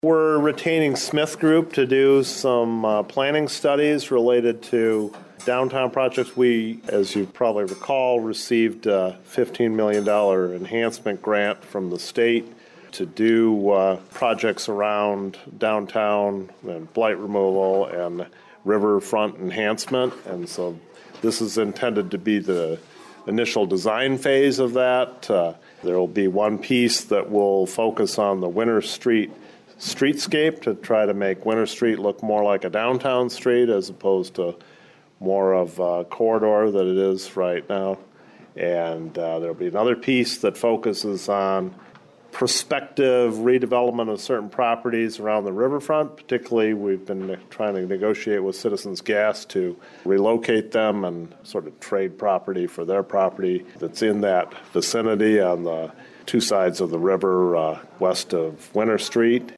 We're retaining Smith Group to do some planning studies related to downtown projects. We, as you probably recall, received a $15 million enhancement grant from the state to do projects around downtown and blight removal and riverfront enhancement. And so this is intended to be the initial design phase of that. There will be one piece that will focus on the Winter Street streetscape to try to make Winter Street look more like a downtown street as opposed to more of a corridor that it is right now. And there'll be another piece that focuses on prospective redevelopment of certain properties around the riverfront. Particularly, we've been trying to negotiate with Citizens Gas to relocate them and sort of trade property for their property that's in that vicinity on the two sides of the river west of Winter Street.